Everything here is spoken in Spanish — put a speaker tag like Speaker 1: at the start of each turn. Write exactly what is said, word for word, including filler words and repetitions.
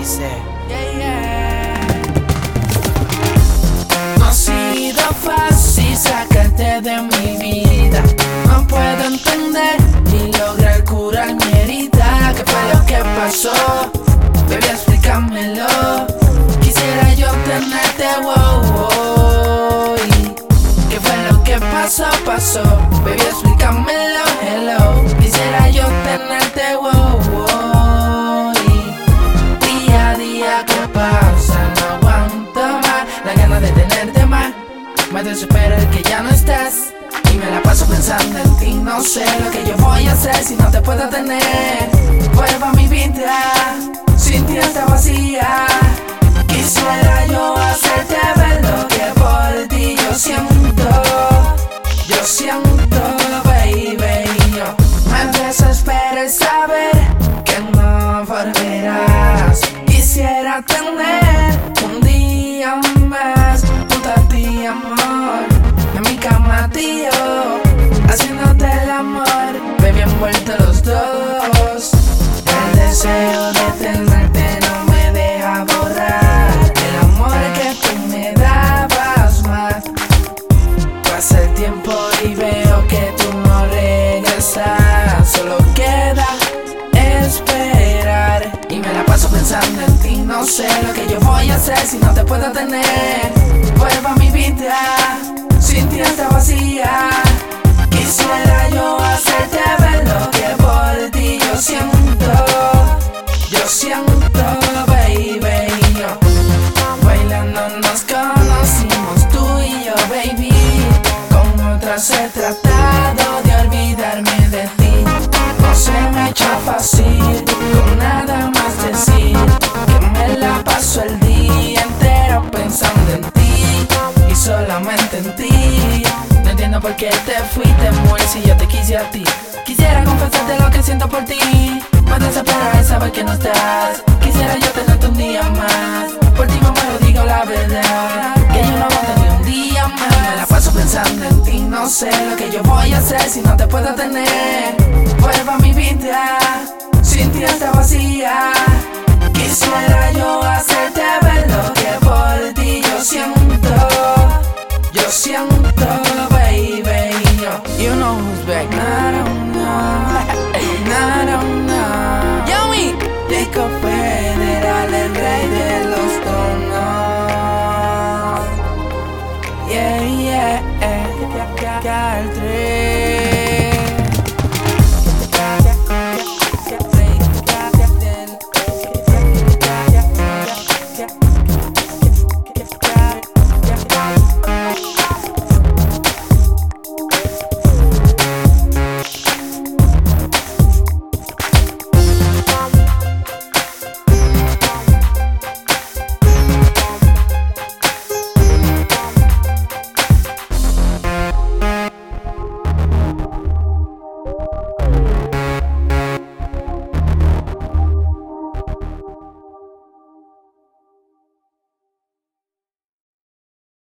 Speaker 1: Dice,
Speaker 2: yeah, yeah. No ha sido fácil sacarte de mi vida. No puedo entender ni lograr curar mi herida. ¿Qué fue lo que pasó? Baby, explícamelo. Quisiera yo tenerte, wow, wow. ¿Qué fue lo que pasó, pasó? Baby, explícamelo, hello. Quisiera yo tenerte, wow, wow. Día a día que pasa, no aguanto más la gana de tenerte más. Me desespero el que ya no estás y me la paso pensando en ti. No sé lo que yo voy a hacer si no te puedo tener. Vuelvo a mi vida, sin ti está vacía. Quisiera yo hacerte ver lo que por ti yo siento. Yo siento, baby. Yo me desespero el saber que no volverás. Quisiera tener un día más junto a ti, amor. En mi cama, tío, haciéndote el amor. Baby, envuelto los dos. El deseo de tenerte no me deja borrar el amor que tú me dabas más. Pasa el tiempo y veo que tú no regresas. Solo queda esperar y me la paso pensando en ti. No sé lo que yo voy a hacer si no te puedo tener. Vuelvo a mi vida, sin ti está vacía. Quisiera yo hacerte ver lo que por ti yo siento. Yo siento, baby. Yo, bailando nos conocimos tú y yo, baby. Con otras he tratado de olvidarme de ti. No se me ha hecho fácil con nada más decir que me la paso el día entero pensando en ti y solamente en ti. No entiendo por qué te fuiste, mujer, si yo te quise a ti. Quisiera confesarte lo que siento por ti. Me desespera el saber que no estás. Quisiera yo tenerte un día más. Por ti me muero, digo la verdad, que yo no aguanto ni un día más. Me la paso pensando en ti. No sé lo que yo voy a hacer si no te puedo tener. Vuelvo a mi vida, sin ti está vacía. Quisiera yo hacerte ver lo que por ti yo siento. Yo siento.